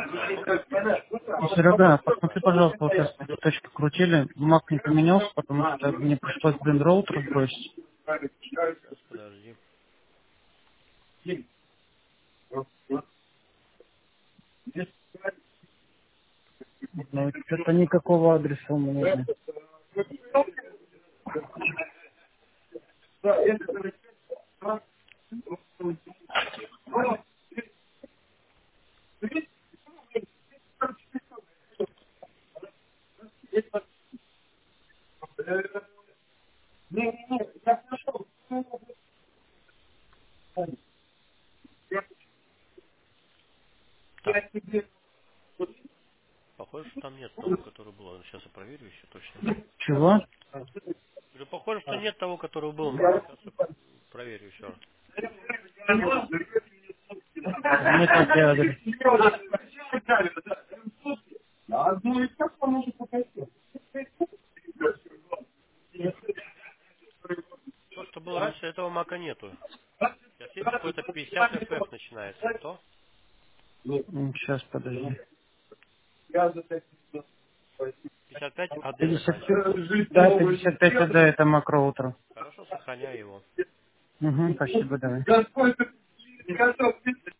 Алло. Серега, посмотри, пожалуйста, вот сейчас мы точки крутили, маг не поменялся, потому что мне пришлось, роутер сбросить. Сейчас, подожди. Но что-то никакого адреса у меня нет. Так, похоже, что там нет того, который был. Сейчас я проверю еще точно. Чего? Говорю, похоже, что нет того, который был. Сейчас я проверю еще раз. Нет такой адрес. То, что было раньше, этого мака нету. Сейчас есть какой-то 50 FF начинается. Это то? Сейчас, подожди. 55 AD 50, заканчивается. да, 55 АД, это мак роутер. Хорошо, сохраняю его. Угу, спасибо, давай.